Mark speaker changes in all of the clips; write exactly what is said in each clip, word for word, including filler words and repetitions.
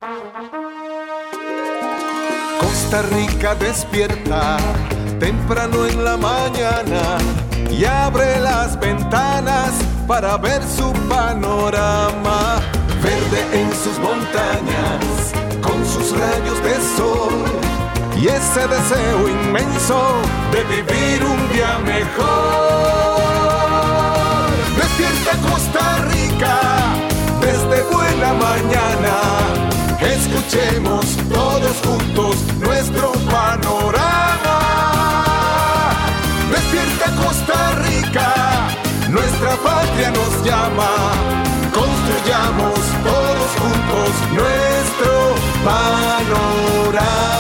Speaker 1: Costa Rica despierta temprano en la mañana y abre las ventanas para ver su panorama. Verde en sus montañas, con sus rayos de sol y ese deseo inmenso de vivir un día mejor. Despierta Costa Rica desde buena mañana. Escuchemos todos juntos nuestro panorama. Despierta Costa Rica, nuestra patria nos llama. Construyamos todos juntos nuestro panorama.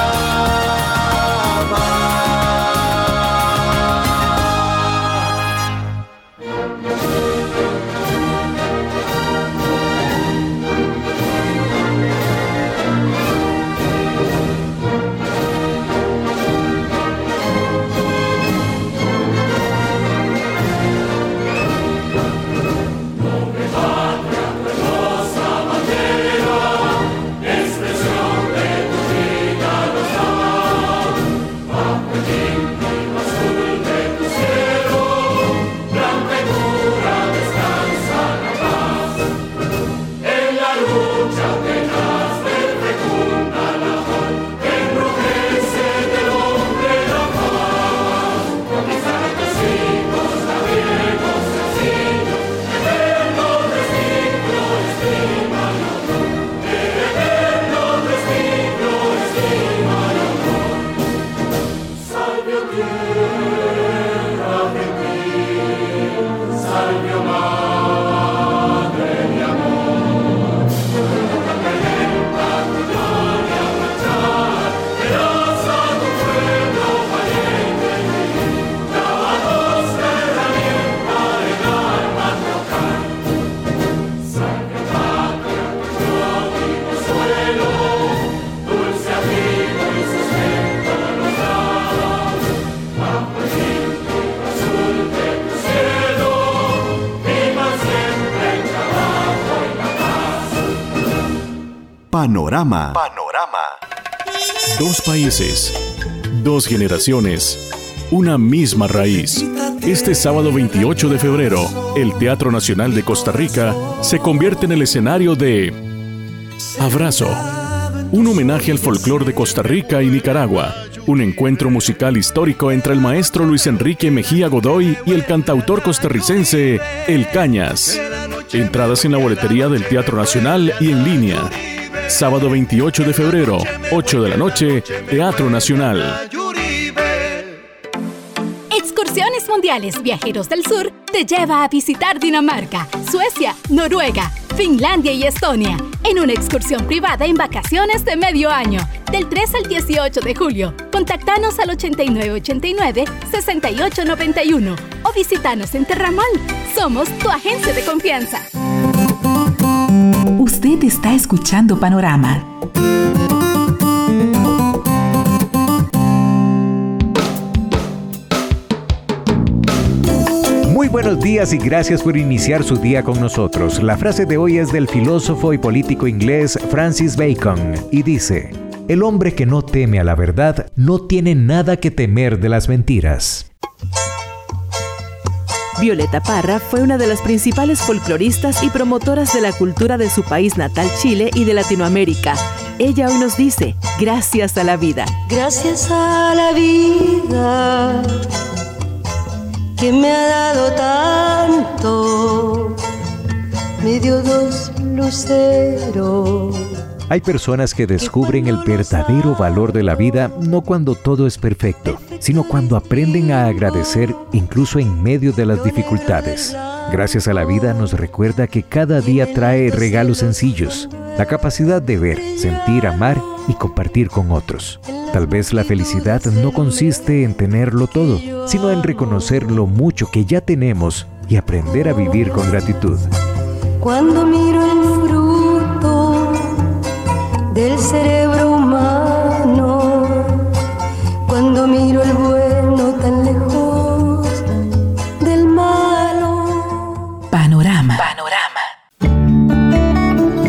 Speaker 2: Panorama. Panorama.
Speaker 3: Dos países, dos generaciones, una misma raíz. Este sábado veintiocho de febrero, el Teatro Nacional de Costa Rica se convierte en el escenario de Abrazo, un homenaje al folclore de Costa Rica y Nicaragua, un encuentro musical histórico entre el maestro Luis Enrique Mejía Godoy y el cantautor costarricense El Cañas. Entradas en la boletería del Teatro Nacional y en línea. Sábado veintiocho de febrero, ocho de la noche, Teatro Nacional.
Speaker 4: Excursiones Mundiales Viajeros del Sur te lleva a visitar Dinamarca, Suecia, Noruega, Finlandia y Estonia en una excursión privada en vacaciones de medio año, del tres al dieciocho de julio. Contactanos al ochenta y nueve ochenta y nueve, sesenta y ocho noventa y uno o visítanos en Terramol. Somos tu agencia de confianza.
Speaker 5: Usted está escuchando Panorama.
Speaker 6: Muy buenos días y gracias por iniciar su día con nosotros. La frase de hoy es del filósofo y político inglés Francis Bacon y dice: el hombre que no teme a la verdad no tiene nada que temer de las mentiras.
Speaker 7: Violeta Parra fue una de las principales folcloristas y promotoras de la cultura de su país natal, Chile, y de Latinoamérica. Ella hoy nos dice: gracias a la vida.
Speaker 8: Gracias a la vida que me ha dado tanto, me dio dos luceros.
Speaker 6: Hay personas que descubren el verdadero valor de la vida no cuando todo es perfecto, sino cuando aprenden a agradecer incluso en medio de las dificultades. Gracias a la vida nos recuerda que cada día trae regalos sencillos, la capacidad de ver, sentir, amar y compartir con otros. Tal vez la felicidad no consiste en tenerlo todo, sino en reconocer lo mucho que ya tenemos y aprender a vivir con gratitud.
Speaker 8: Cuando miro el fruto del cerebro humano, cuando miro el bueno tan lejos del malo.
Speaker 5: Panorama.
Speaker 9: Panorama. Atención.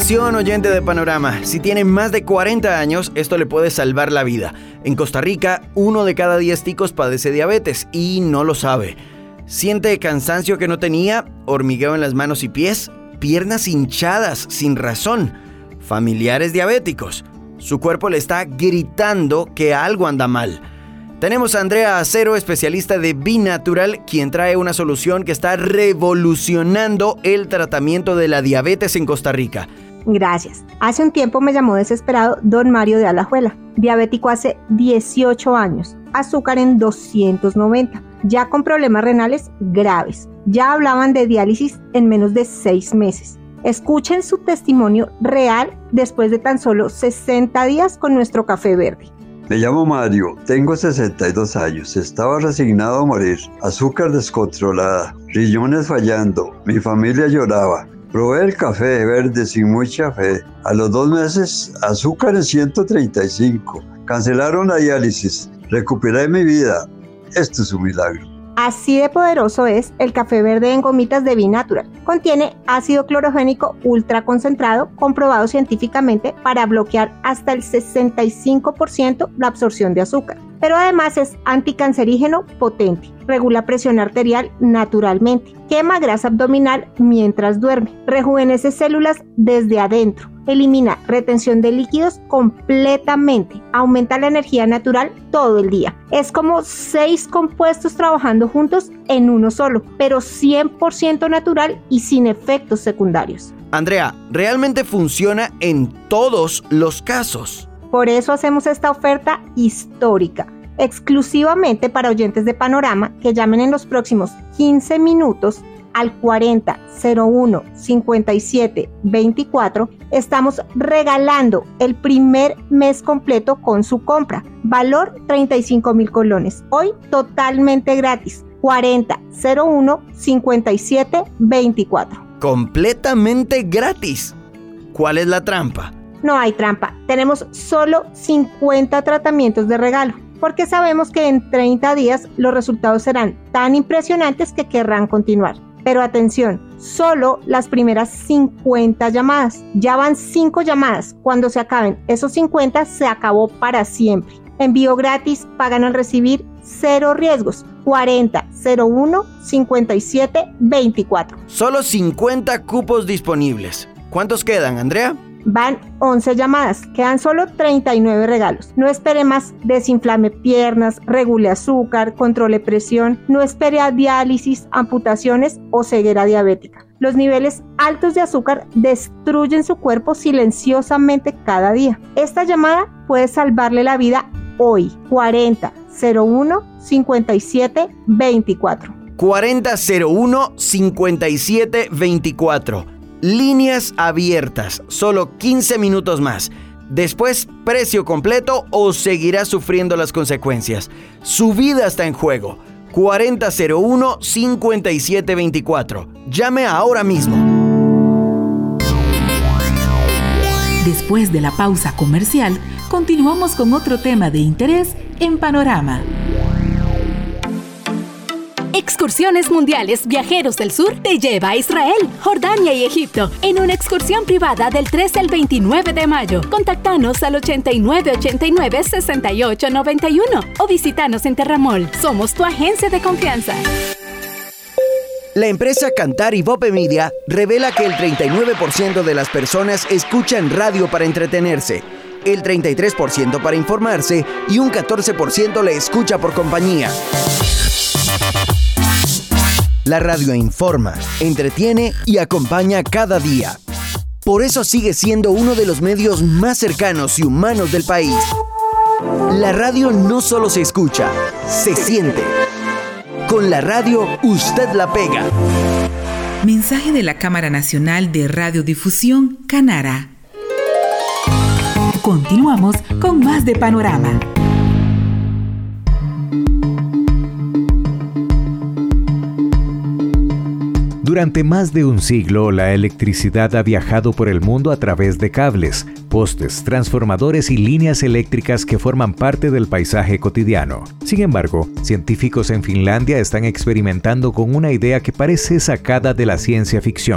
Speaker 9: Atención, oyente de Panorama, si tiene más de cuarenta años, esto le puede salvar la vida. En Costa Rica, uno de cada diez ticos padece diabetes y no lo sabe. Siente cansancio que no tenía, hormigueo en las manos y pies, piernas hinchadas sin razón, familiares diabéticos. Su cuerpo le está gritando que algo anda mal. Tenemos a Andrea Acero, especialista de Binatural, quien trae una solución que está revolucionando el tratamiento de la diabetes en Costa Rica.
Speaker 10: Gracias. Hace un tiempo me llamó desesperado don Mario de Alajuela, diabético hace dieciocho años, azúcar en doscientos noventa, ya con problemas renales graves. Ya hablaban de diálisis en menos de seis meses. Escuchen su testimonio real después de tan solo sesenta días con nuestro café verde.
Speaker 11: Me llamo Mario, tengo sesenta y dos años, estaba resignado a morir, azúcar descontrolada, riñones fallando, mi familia lloraba. Probé el café verde sin mucha fe. A los dos meses, azúcar en ciento treinta y cinco. Cancelaron la diálisis, recuperé mi vida. Esto es un milagro.
Speaker 10: Así de poderoso es el café verde en gomitas de Binatural. Contiene ácido clorogénico ultra concentrado, comprobado científicamente para bloquear hasta el sesenta y cinco por ciento la absorción de azúcar. Pero además es anticancerígeno potente, regula presión arterial naturalmente, quema grasa abdominal mientras duerme, rejuvenece células desde adentro, elimina retención de líquidos completamente, aumenta la energía natural todo el día. Es como seis compuestos trabajando juntos en uno solo, pero cien por ciento natural y sin efectos secundarios.
Speaker 9: Andrea, ¿realmente funciona en todos los casos?
Speaker 10: Por eso hacemos esta oferta histórica, exclusivamente para oyentes de Panorama que llamen en los próximos quince minutos al cuarenta cero uno cincuenta y siete veinticuatro. Estamos regalando el primer mes completo con su compra, valor treinta y cinco mil colones, hoy totalmente gratis, cuarenta cero uno cincuenta y siete veinticuatro.
Speaker 9: Completamente gratis. ¿Cuál es la trampa?
Speaker 10: No hay trampa, tenemos solo cincuenta tratamientos de regalo, porque sabemos que en treinta días los resultados serán tan impresionantes que querrán continuar. Pero atención, solo las primeras cincuenta llamadas. Ya van cinco llamadas. Cuando se acaben esos cincuenta, se acabó para siempre. Envío gratis, pagan al recibir, cero riesgos. cuarenta cero uno cincuenta y siete veinticuatro.
Speaker 9: Solo cincuenta cupos disponibles. ¿Cuántos quedan, Andrea?
Speaker 10: Van once llamadas, quedan solo treinta y nueve regalos. No espere más, desinflame piernas, regule azúcar, controle presión, no espere a diálisis, amputaciones o ceguera diabética. Los niveles altos de azúcar destruyen su cuerpo silenciosamente cada día. Esta llamada puede salvarle la vida hoy. cuarenta cero uno cincuenta y siete veinticuatro.
Speaker 9: cuarenta cero uno cincuenta y siete veinticuatro. Líneas abiertas, solo quince minutos más. Después, precio completo o seguirá sufriendo las consecuencias. Su vida está en juego. cuarenta cero uno cincuenta y siete veinticuatro. Llame ahora mismo.
Speaker 5: Después de la pausa comercial, continuamos con otro tema de interés en Panorama.
Speaker 4: Excursiones Mundiales Viajeros del Sur te lleva a Israel, Jordania y Egipto en una excursión privada del trece al veintinueve de mayo. Contactanos al ochenta y nueve ochenta y nueve sesenta y ocho noventa y uno o visítanos en Terramol. Somos tu agencia de confianza.
Speaker 9: La empresa Cantar y Bope Media revela que el treinta y nueve por ciento de las personas escuchan radio para entretenerse, el treinta y tres por ciento para informarse y un catorce por ciento le escucha por compañía. La radio informa, entretiene y acompaña cada día. Por eso sigue siendo uno de los medios más cercanos y humanos del país. La radio no solo se escucha, se siente. Con la radio, usted la pega.
Speaker 5: Mensaje de la Cámara Nacional de Radiodifusión, Canara. Continuamos con más de Panorama.
Speaker 6: Durante más de un siglo, la electricidad ha viajado por el mundo a través de cables, postes, transformadores y líneas eléctricas que forman parte del paisaje cotidiano. Sin embargo, científicos en Finlandia están experimentando con una idea que parece sacada de la ciencia ficción.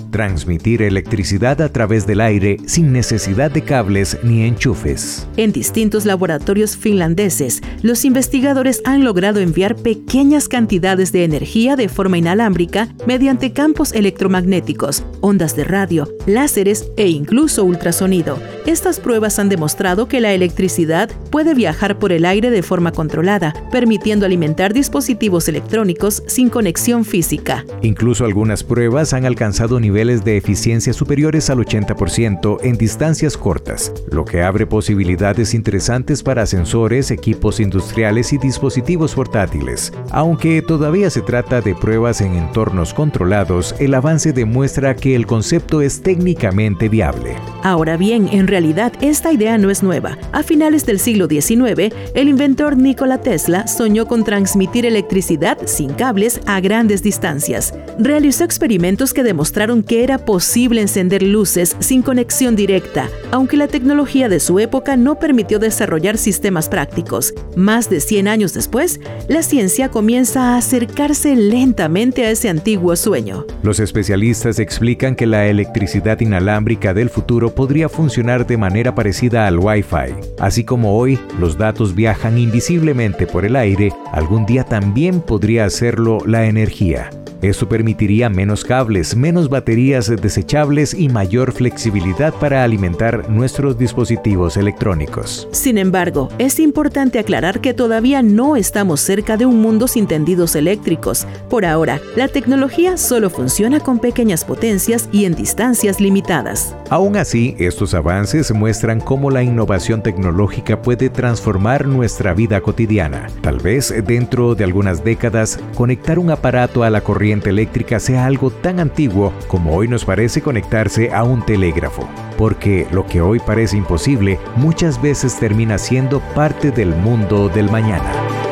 Speaker 6: transmitir electricidad a través del aire sin necesidad de cables ni enchufes.
Speaker 7: En distintos laboratorios finlandeses, los investigadores han logrado enviar pequeñas cantidades de energía de forma inalámbrica mediante campos electromagnéticos, ondas de radio, láseres e incluso ultrasonido. Estas pruebas han demostrado que la electricidad puede viajar por el aire de forma controlada, permitiendo alimentar dispositivos electrónicos sin conexión física.
Speaker 6: Incluso algunas pruebas han alcanzado niveles de eficiencia superiores al ochenta por ciento en distancias cortas, lo que abre posibilidades interesantes para sensores, equipos industriales y dispositivos portátiles. Aunque todavía se trata de pruebas en entornos controlados, el avance demuestra que el concepto es técnicamente viable.
Speaker 7: Ahora bien, en realidad esta idea no es nueva. A finales del siglo diecinueve, el inventor Nikola Tesla soñó con transmitir electricidad sin cables a grandes distancias. Realizó experimentos que demostraron que era posible encender luces sin conexión directa, aunque la tecnología de su época no permitió desarrollar sistemas prácticos. Más de cien años después, la ciencia comienza a acercarse lentamente a ese antiguo sueño.
Speaker 6: Los especialistas explican que la electricidad inalámbrica del futuro podría funcionar de manera parecida al Wi-Fi. Así como hoy los datos viajan invisiblemente por el aire, algún día también podría hacerlo la energía. Esto permitiría menos cables, menos baterías desechables y mayor flexibilidad para alimentar nuestros dispositivos electrónicos.
Speaker 7: Sin embargo, es importante aclarar que todavía no estamos cerca de un mundo sin tendidos eléctricos. Por ahora, la tecnología solo funciona con pequeñas potencias y en distancias limitadas.
Speaker 6: Aún así, estos avances muestran cómo la innovación tecnológica puede transformar nuestra vida cotidiana. Tal vez dentro de algunas décadas, conectar un aparato a la corriente eléctrica sea algo tan antiguo como hoy nos parece conectarse a un telégrafo, porque lo que hoy parece imposible muchas veces termina siendo parte del mundo del mañana.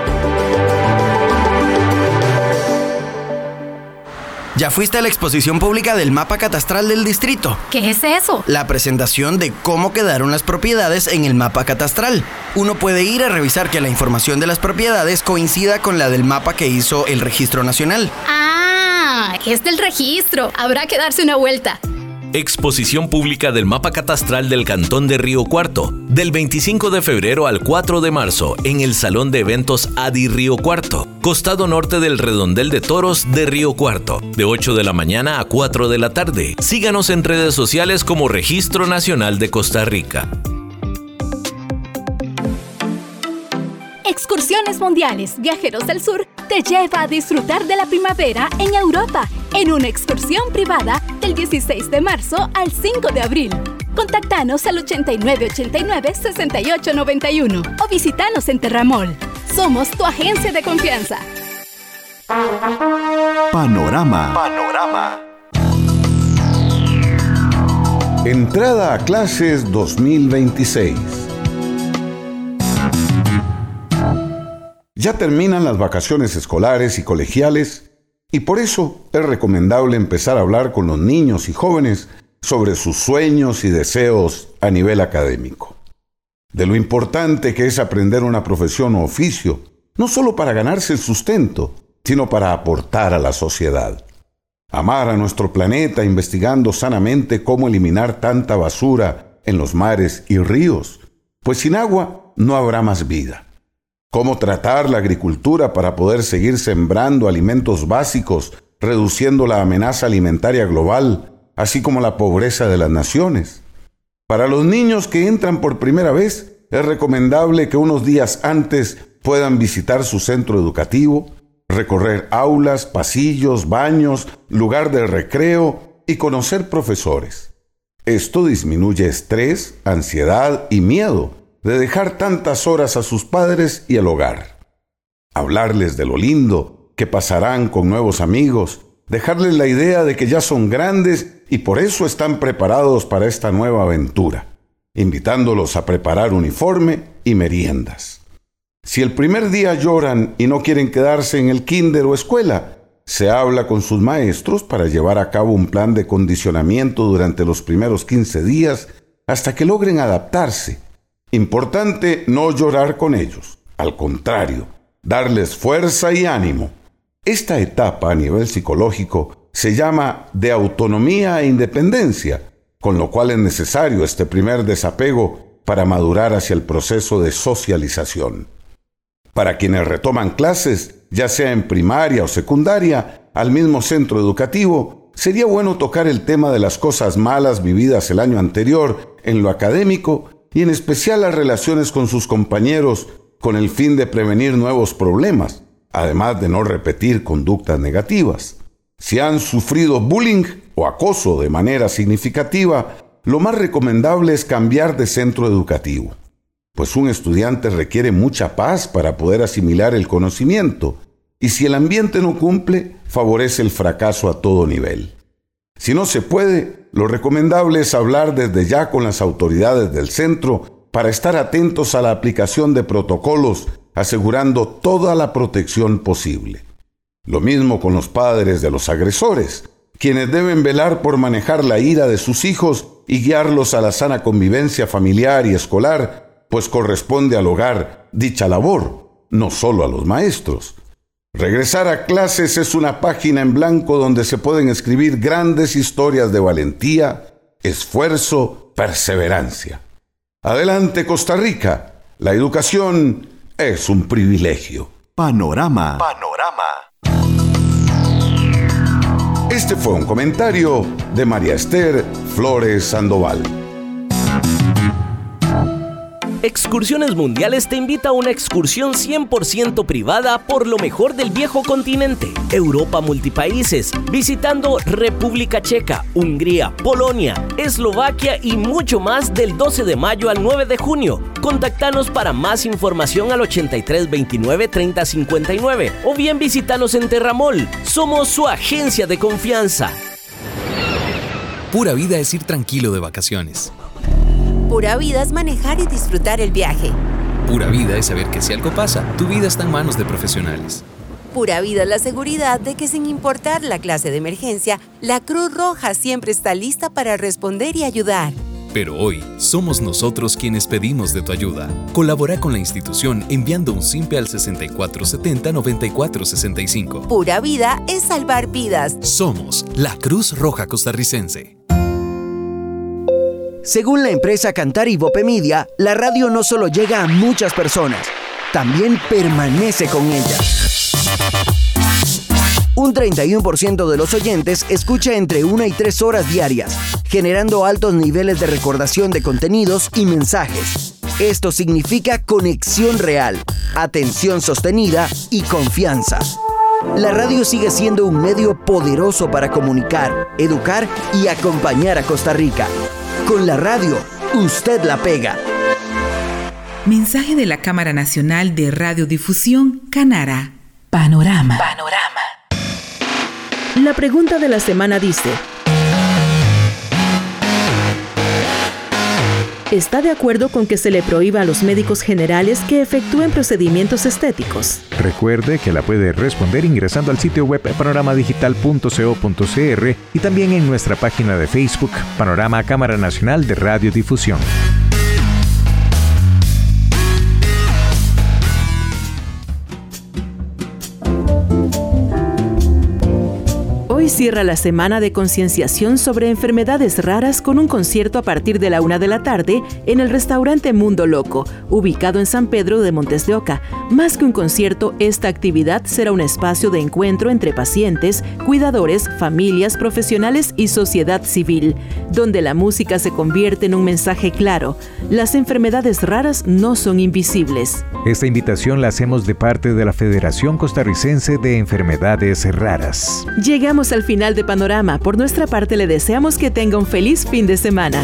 Speaker 9: ¿Ya fuiste a la exposición pública del mapa catastral del distrito?
Speaker 4: ¿Qué es eso?
Speaker 9: La presentación de cómo quedaron las propiedades en el mapa catastral. Uno puede ir a revisar que la información de las propiedades coincida con la del mapa que hizo el Registro Nacional.
Speaker 4: Ah, es del registro. Habrá que darse una vuelta.
Speaker 12: Exposición pública del mapa catastral del Cantón de Río Cuarto, del veinticinco de febrero al cuatro de marzo, en el Salón de Eventos Adi Río Cuarto, costado norte del Redondel de Toros de Río Cuarto, de ocho de la mañana a cuatro de la tarde. Síganos en redes sociales como Registro Nacional de Costa Rica.
Speaker 4: Excursiones Mundiales Viajeros del Sur te lleva a disfrutar de la primavera en Europa en una excursión privada del dieciséis de marzo al cinco de abril. Contáctanos al ochenta y nueve ochenta y nueve sesenta y ocho noventa y uno o visítanos en Terramol. Somos tu agencia de confianza.
Speaker 2: Panorama.
Speaker 1: Panorama. Entrada a clases dos mil veintiséis. Ya terminan las vacaciones escolares y colegiales y por eso es recomendable empezar a hablar con los niños y jóvenes sobre sus sueños y deseos a nivel académico. De lo importante que es aprender una profesión o oficio, no solo para ganarse el sustento, sino para aportar a la sociedad. Amar a nuestro planeta investigando sanamente cómo eliminar tanta basura en los mares y ríos, pues sin agua no habrá más vida. Cómo tratar la agricultura para poder seguir sembrando alimentos básicos, reduciendo la amenaza alimentaria global, así como la pobreza de las naciones. Para los niños que entran por primera vez, es recomendable que unos días antes puedan visitar su centro educativo, recorrer aulas, pasillos, baños, lugar de recreo y conocer profesores. Esto disminuye estrés, ansiedad y miedo de dejar tantas horas a sus padres y al hogar. Hablarles de lo lindo que pasarán con nuevos amigos, dejarles la idea de que ya son grandes y por eso están preparados para esta nueva aventura, invitándolos a preparar uniforme y meriendas. Si el primer día lloran y no quieren quedarse en el kinder o escuela, se habla con sus maestros para llevar a cabo un plan de condicionamiento durante los primeros quince días hasta que logren adaptarse. Importante no llorar con ellos, al contrario, darles fuerza y ánimo. Esta etapa a nivel psicológico
Speaker 13: se llama de autonomía e independencia, con lo cual es necesario este primer desapego para madurar hacia el proceso de socialización. Para quienes retoman clases, ya sea en primaria o secundaria, al mismo centro educativo, sería bueno tocar el tema de las cosas malas vividas el año anterior en lo académico y en especial las relaciones con sus compañeros, con el fin de prevenir nuevos problemas, además de no repetir conductas negativas. Si han sufrido bullying o acoso de manera significativa, lo más recomendable es cambiar de centro educativo, pues un estudiante requiere mucha paz para poder asimilar el conocimiento, y si el ambiente no cumple, favorece el fracaso a todo nivel. Si no se puede, lo recomendable es hablar desde ya con las autoridades del centro para estar atentos a la aplicación de protocolos, asegurando toda la protección posible. Lo mismo con los padres de los agresores, quienes deben velar por manejar la ira de sus hijos y guiarlos a la sana convivencia familiar y escolar, pues corresponde al hogar dicha labor, no solo a los maestros. Regresar a clases es una página en blanco donde se pueden escribir grandes historias de valentía, esfuerzo, perseverancia. Adelante, Costa Rica. La educación es un privilegio.
Speaker 2: Panorama.
Speaker 13: Panorama. Este fue un comentario de María Esther Flores Sandoval.
Speaker 14: Excursiones Mundiales te invita a una excursión cien por ciento privada por lo mejor del viejo continente, Europa multipaíses, visitando República Checa, Hungría, Polonia, Eslovaquia y mucho más del doce de mayo al nueve de junio. Contáctanos para más información al ochenta y tres veintinueve treinta cincuenta y nueve o bien visítanos en Terramol. Somos su agencia de confianza.
Speaker 15: Pura vida es ir tranquilo de vacaciones.
Speaker 16: Pura vida es manejar y disfrutar el viaje.
Speaker 15: Pura vida es saber que si algo pasa, tu vida está en manos de profesionales.
Speaker 16: Pura vida es la seguridad de que sin importar la clase de emergencia, la Cruz Roja siempre está lista para responder y ayudar.
Speaker 15: Pero hoy, somos nosotros quienes pedimos de tu ayuda. Colabora con la institución enviando un simpe al sesenta y cuatro setenta noventa y cuatro sesenta y cinco.
Speaker 16: Pura vida es salvar vidas.
Speaker 15: Somos la Cruz Roja Costarricense.
Speaker 9: Según la empresa Cantar y Bope Media, la radio no solo llega a muchas personas, también permanece con ellas. Un treinta y uno por ciento de los oyentes escucha entre una y tres horas diarias, generando altos niveles de recordación de contenidos y mensajes. Esto significa conexión real, atención sostenida y confianza. La radio sigue siendo un medio poderoso para comunicar, educar y acompañar a Costa Rica. Con la radio, usted la pega.
Speaker 5: Mensaje de la Cámara Nacional de Radiodifusión, Canara. Panorama.
Speaker 7: Panorama. La pregunta de la semana dice: ¿está de acuerdo con que se le prohíba a los médicos generales que efectúen procedimientos estéticos?
Speaker 6: Recuerde que la puede responder ingresando al sitio web panoramadigital punto co punto cr y también en nuestra página de Facebook, Panorama Cámara Nacional de Radiodifusión.
Speaker 7: Hoy cierra la semana de concienciación sobre enfermedades raras con un concierto a partir de la una de la tarde en el restaurante Mundo Loco, ubicado en San Pedro de Montes de Oca. Más que un concierto, esta actividad será un espacio de encuentro entre pacientes, cuidadores, familias, profesionales y sociedad civil, donde la música se convierte en un mensaje claro: las enfermedades raras no son invisibles.
Speaker 6: Esta invitación la hacemos de parte de la Federación Costarricense de Enfermedades Raras.
Speaker 7: Llegamos al final de Panorama. Por nuestra parte, le deseamos que tenga un feliz fin de semana.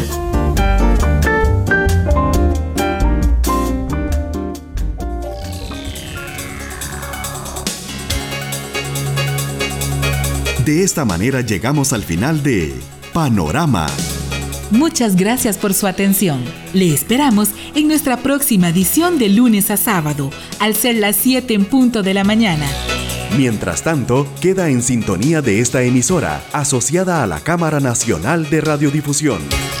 Speaker 2: De esta manera llegamos al final de Panorama.
Speaker 5: Muchas gracias por su atención. Le esperamos en nuestra próxima edición de lunes a sábado, al ser las siete en punto de la mañana.
Speaker 2: Mientras tanto, queda en sintonía de esta emisora, asociada a la Cámara Nacional de Radiodifusión.